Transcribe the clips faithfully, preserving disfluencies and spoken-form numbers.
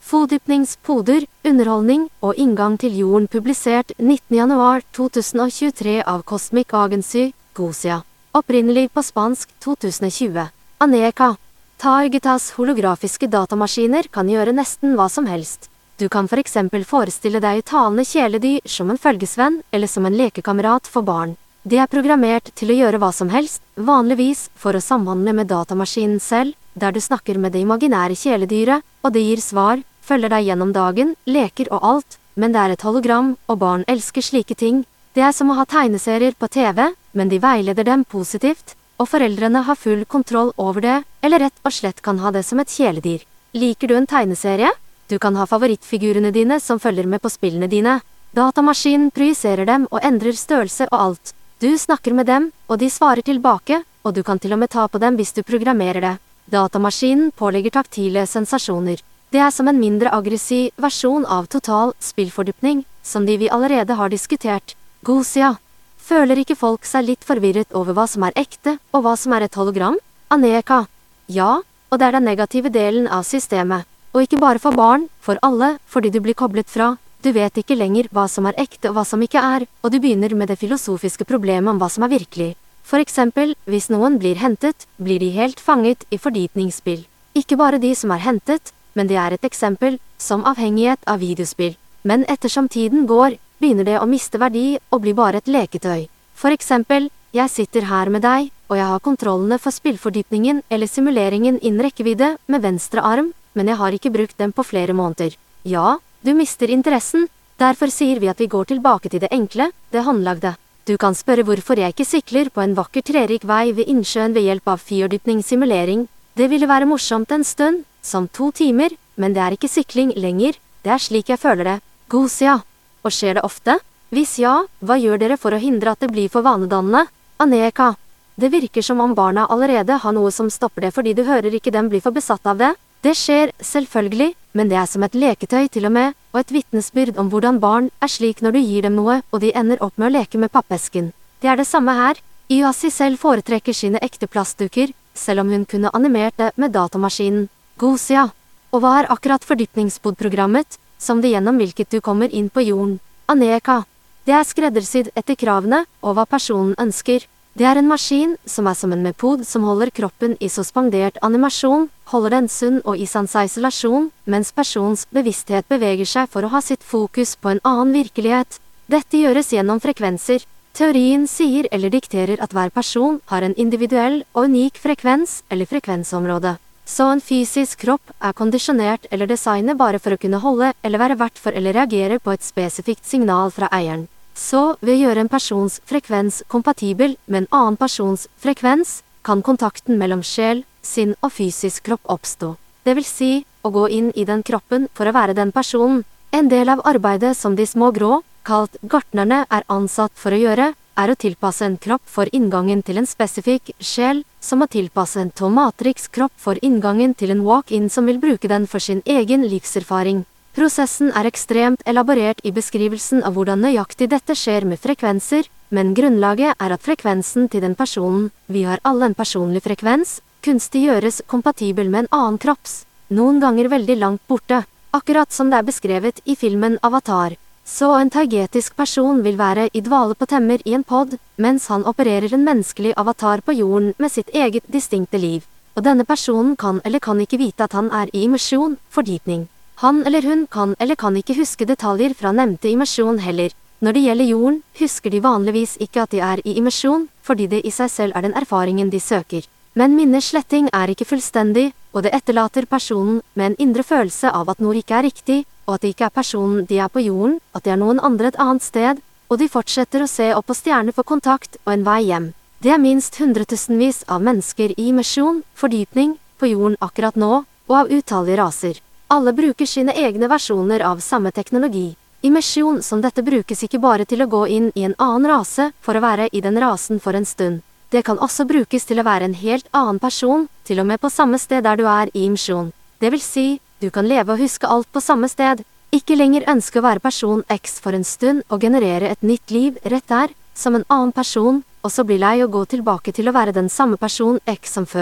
Fordypningspoder, underholdning og inngang til jorden publisert nittende januar to tusen og tjuetre av Cosmic Agency, Gosia. Opprinnelig på spansk to tusen og tjue. Aneka. Targetas holografiske datamaskiner kan gjøre nesten hva som helst. Du kan for eksempel forestille deg talende kjæledyr som en følgesvenn eller som en lekekamerat for barn. De er programmert til å gjøre hva som helst, vanligvis for å samhandle med datamaskinen selv, der du snakker med det imaginære kjæledyret, og det gir svar, følger deg gjennom dagen, leker og alt, men det er et hologram, og barn elsker slike ting. Det er som å ha tegneserier på T V, men de veileder dem positivt, og foreldrene har full kontroll over det, eller rett og slett kan ha det som et kjæledyr. Liker du en tegneserie? Du kan ha favorittfigurene dine som følger med på spillene dine. Datamaskinen projiserer dem og endrer størrelse og alt. Du snakker med dem, og de svarer tilbake, og du kan til og med ta på dem hvis du programmerer det. Datamaskinen pålegger taktile sensasjoner. Det er som en mindre aggressiv versjon av total spillfordypning, som de vi allerede har diskutert. Gosia. Føler ikke folk seg litt forvirret over hva som er ekte, og hva som er et hologram? Aneka. Ja, og det er den negative delen av systemet. Og ikke bare for barn, for alle, fordi du blir koblet fra. Du vet ikke lenger hva som er ekte og hva som ikke er, og du begynner med det filosofiske problemet om hva som er virkelig. For eksempel, hvis noen blir hentet, blir de helt fanget i fordypningsspill. Ikke bare de som er hentet, men det er et eksempel, som avhengighet av videospill. Men ettersom tiden går, begynner det å miste verdi og bli bare et leketøy. For eksempel, jeg sitter her med deg, og jeg har kontrollene for spillfordypningen eller simuleringen innen rekkevidde med venstre arm, men jeg har ikke brukt dem på flere måneder. Ja, du mister interessen, derfor sier vi at vi går tilbake til det enkle, det håndlagde. Du kan spørre hvorfor jeg ikke sykler på en vakker trerik vei ved innsjøen ved hjelp av fordypningssimulering. Det ville være morsomt en stund, som to timer, men det er ikke sykling lenger, det er slik jeg føler det. Gosia. Og skjer det ofte? Hvis ja, hva gjør dere for å hindre at det blir for vanedannende? Aneka. Det virker som om barna allerede har noe som stopper det fordi du hører ikke dem bli for besatt av det. Det skjer, selvfølgelig, men det er som et leketøy til og med, og et vitnesbyrd om hvordan barn er slik når du gir dem noe, og de ender opp med å leke med pappesken. Det er det samme her. Iasi selv foretrekker sine ekte plastdukker, selv om hun kunne animert det med datamaskinen. Gosia. Og hva er akkurat fordypningspodprogrammet, som det gjennom hvilket du kommer inn på jorden? Aneka. Det er skreddersydd etter kravene, og hva personen ønsker. Det er en maskin som er som en metod som holder kroppen i suspendert animasjon, holder den sunn og i sans isolasjon, mens persons bevissthet beveger seg for å ha sitt fokus på en annen virkelighet. Dette gjøres gjennom frekvenser. Teorien sier eller dikterer at hver person har en individuell og unik frekvens eller frekvensområde. Så en fysisk kropp er kondisjonert eller designet bare for å kunne holde eller være vert for eller reagere på et spesifikt signal fra eieren. Så, ved å gjøre en persons frekvens kompatibel med en annen persons frekvens, kan kontakten mellom sjel, sinn og fysisk kropp oppstå. Det vil si, å gå inn i den kroppen for å være den personen. En del av arbeidet som de små grå, kalt gartnerne, er ansatt for å gjøre, er å tilpasse en kropp for inngangen til en spesifikk sjel, som å tilpasse en tomatrix-kropp for inngangen til en walk-in som vil bruke den for sin egen livserfaring. Prosessen er ekstremt elaborert i beskrivelsen av hvordan nøyaktig dette skjer med frekvenser, men grunnlaget er at frekvensen til den personen, vi har alle en personlig frekvens, kunstig gjøres kompatibel med en annen kropps, noen ganger veldig langt borte, akkurat som det er beskrevet i filmen Avatar. Så en taugetisk person vil være i dvale på temmer i en pod, mens han opererer en menneskelig avatar på jorden med sitt eget distinkte liv. Og denne personen kan eller kan ikke vite at han er i immersjon, fordypning. Han eller hun kan eller kan ikke huske detaljer fra nevnte immersjon heller. Når det gjelder jorden, husker de vanligvis ikke at de er i immersjon, fordi det i seg selv er den erfaringen de søker. Men minnesletting er ikke fullstendig, og det etterlater personen med en indre følelse av at noe ikke er riktig, og at det ikke er personen de er på jorden, at det er noen andre et annet sted, og de fortsetter å se opp på stjerner for kontakt og en vei hjem. Det er minst hundretusenvis av mennesker i immersjon, fordypning, på jorden akkurat nå, og av utallige raser. Alle bruker sine egne versjoner av samme teknologi. Immersjon som dette brukes ikke bare til å gå inn i en annen rase for å være i den rasen for en stund. Det kan også brukes til å være en helt annen person, til og med på samme sted der du er i immersjon. Det vil si, du kan leve og huske alt på samme sted. Ikke lenger ønske å være person X for en stund og generere et nytt liv rett der, som en annen person, og så bli lei å gå tilbake til å være den samme person X som før.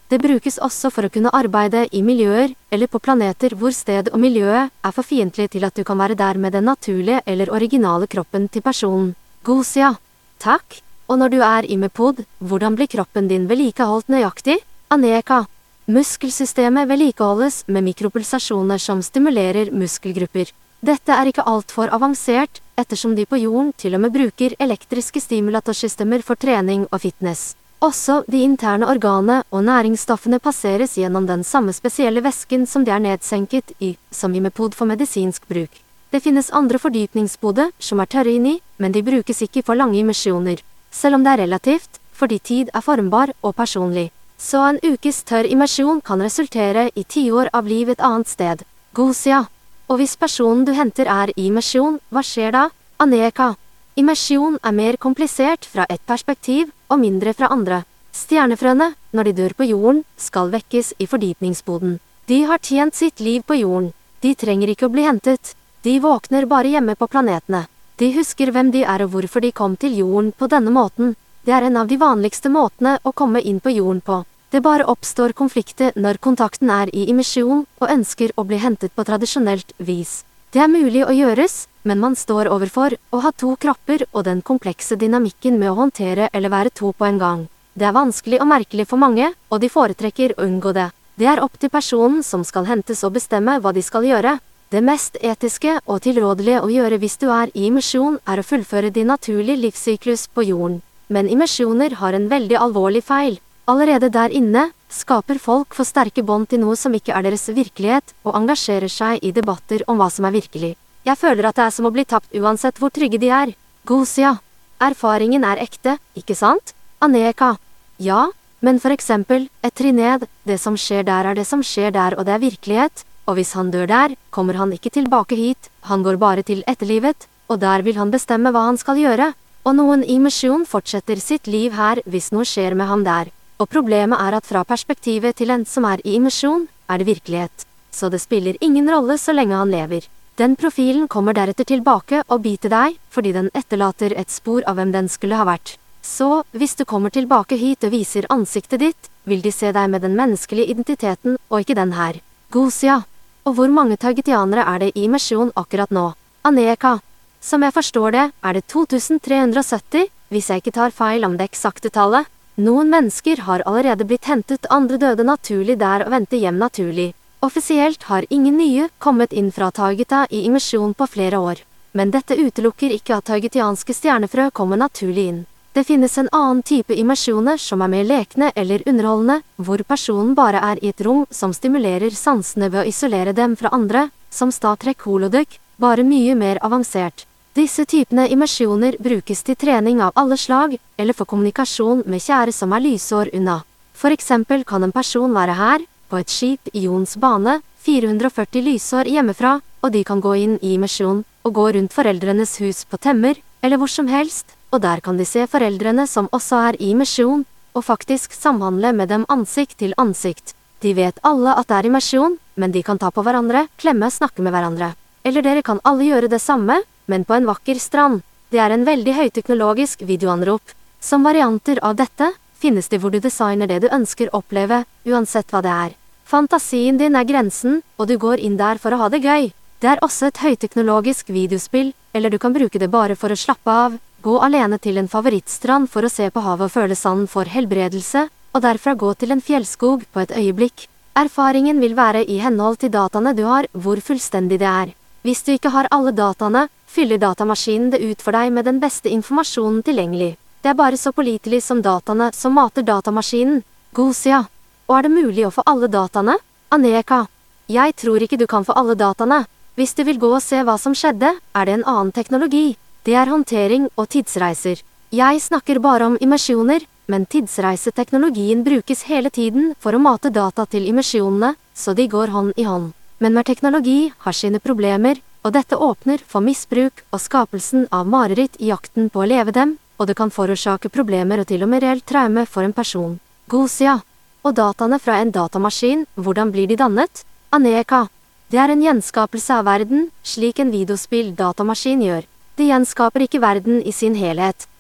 Det brukes også for å kunne arbeide i miljøer, eller på planeter hvor stedet og miljøet er for fiendtlig til at du kan være der med den naturlige eller originale kroppen til personen. Gosia. Takk. Og når du er i Mepod, hvordan blir kroppen din vedlikeholdt nøyaktig? Aneka. Muskelsystemet vedlikeholdes med mikropulsasjoner som stimulerer muskelgrupper. Dette er ikke alt for avansert, ettersom de på jorden til og med bruker elektriske stimulatorsystemer for trening og fitness. Også de interne organene og næringsstoffene passeres gjennom den samme spesielle væsken som de er nedsenket i, som i Mepod for medisinsk bruk. Det finnes andre fordypningsbode som er tørre inni, men de brukes ikke for lange immersjoner. Selv om det er relativt, fordi tid er formbar og personlig. Så en ukes tørr immersjon kan resultere i tiår av liv et annet sted. Gosia. Og hvis personen du henter er i immersjon, hva skjer da? Aneka. Immersjon er mer komplisert fra et perspektiv, og mindre fra andre. Stjernefrøene, når de dør på jorden, skal vekkes i fordypningsboden. De har tjent sitt liv på jorden. De trenger ikke å bli hentet. De våkner bare hjemme på planetene. De husker hvem de er og hvorfor de kom til jorden på denne måten. Det er en av de vanligste måtene å komme inn på jorden på. Det bare oppstår konflikter når kontakten er i immersjon og ønsker å bli hentet på tradisjonelt vis. Det er mulig å gjøres, men man står overfor å ha to kropper og den komplekse dynamikken med å håndtere eller være to på en gang. Det er vanskelig og merkelig for mange, og de foretrekker å unngå det. Det er opp til personen som skal hentes og bestemme hva de skal gjøre. Det mest etiske og tilrådelige å gjøre hvis du er i immersjon er å fullføre din naturlige livssyklus på jorden. Men immersjoner har en veldig alvorlig feil. Allerede der inne skaper folk for sterke bånd til noe som ikke er deres virkelighet, og engasjerer seg i debatter om hva som er virkelig. Jeg føler at det er som å bli tapt uansett hvor trygge de er. Gosia. Erfaringen er ekte, ikke sant? Aneka. Ja, men for eksempel, et trinn ned, det som skjer der er det som skjer der og det er virkelighet, og hvis han dør der, kommer han ikke tilbake hit, han går bare til etterlivet, og der vil han bestemme hva han skal gjøre, og noen i immersjon fortsetter sitt liv her hvis noe skjer med ham der. Og problemet er at fra perspektivet til en som er i immersjon, er det virkelighet. Så det spiller ingen rolle så lenge han lever. Den profilen kommer deretter tilbake og biter deg, fordi den etterlater et spor av hvem den skulle ha vært. Så, hvis du kommer tilbake hit og viser ansiktet ditt, vil de se deg med den menneskelige identiteten, og ikke den her. Gosia. Og hvor mange taigetianere er det i immersjon akkurat nå? Aneka. Som jeg forstår det, er det to tusen tre hundre og sytti, hvis jeg ikke tar feil om det eksakte tallet. Noen mennesker har allerede blitt hentet, andre døde naturlig der og vendte hjem naturlig. Offisielt har ingen nye kommet inn fra Taigeta i immersjon på flere år. Men dette utelukker ikke at taigetianske stjernefrø kommer naturlig inn. Det finnes en annen type immersjoner som er mer lekne eller underholdende, hvor personen bare er i et rom som stimulerer sansene ved å isolere dem fra andre, som Star Trek Holodeck, bare mye mer avansert. Disse typene immersjoner brukes til trening av alle slag, eller for kommunikasjon med kjære som er lysår unna. For eksempel kan en person være her, på et skip i jordens bane, fire hundre og førti lysår hjemmefra, og de kan gå inn i immersjon, og gå rundt foreldrenes hus på Temmer, eller hvor som helst, og der kan de se foreldrene som også er i immersjon, og faktisk samhandle med dem ansikt til ansikt. De vet alle at det er immersjon, men de kan ta på hverandre, klemme, snakke med hverandre. Eller dere kan alle gjøre det samme, men på en vakker strand. Det er en veldig høyteknologisk videoanrop. Som varianter av dette, finnes det hvor du designer det du ønsker oppleve, uansett hva det er. Fantasien din er grensen, og du går inn der for å ha det gøy. Det er også et høyteknologisk videospill, eller du kan bruke det bare for å slappe av, gå alene til en favorittstrand for å se på havet og føle sanden for helbredelse, og derfra gå til en fjellskog på et øyeblikk. Erfaringen vil være i henhold til dataene du har, hvor fullstendig det er. Hvis du ikke har alle dataene, fyller datamaskinen det ut for deg med den beste informasjonen tilgjengelig. Det er bare så pålitelig som dataene som mater datamaskinen. Gosia. Og er det mulig å få alle dataene? Aneka. Jeg tror ikke du kan få alle dataene. Hvis du vil gå og se hva som skjedde, er det en annen teknologi. Det er håndtering og tidsreiser. Jeg snakker bare om immersjoner, men tidsreiseteknologien brukes hele tiden for å mate data til immersjonene, så de går hånd i hånd. Men mer teknologi har sine problemer, og dette åpner for misbruk og skapelsen av mareritt i jakten på å leve dem, og det kan forårsake problemer og til og med reelt traume for en person. Gosia. Og dataene fra en datamaskin, hvordan blir de dannet? Aneka. Det er en gjenskapelse av verden, slik en videospill datamaskin gjør. Det gjenskaper ikke verden i sin helhet.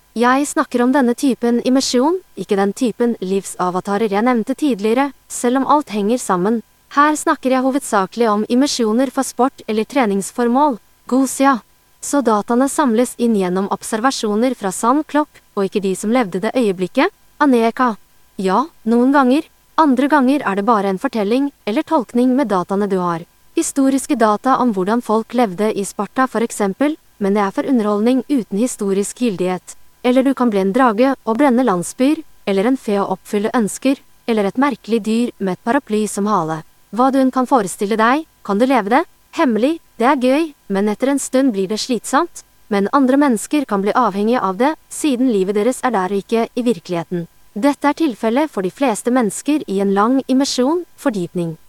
Jeg snakker om denne typen immersjon, ikke den typen livsavatarer jeg nevnte tidligere, selv om alt henger sammen. Her snakker jeg hovedsakelig om immersjoner for sport eller treningsformål, Gosia. Så dataene samles inn gjennom observasjoner fra sann klokk, og ikke de som levde det øyeblikket, Aneka. Ja, noen ganger. Andre ganger er det bare en fortelling eller tolkning med dataene du har. Historiske data om hvordan folk levde i Sparta for eksempel, men det er for underholdning uten historisk gyldighet. Eller du kan bli en drage og brenne landsbyer, eller en fe og oppfylle ønsker, eller et merkelig dyr med et paraply som hale. Hva du enn kan forestille deg, kan du leve det. Hemmelig, det er gøy, men etter en stund blir det slitsomt. Men andre mennesker kan bli avhengige av det, siden livet deres er der og ikke i virkeligheten. Dette er tilfellet for de fleste mennesker i en lang immersjon, fordypning.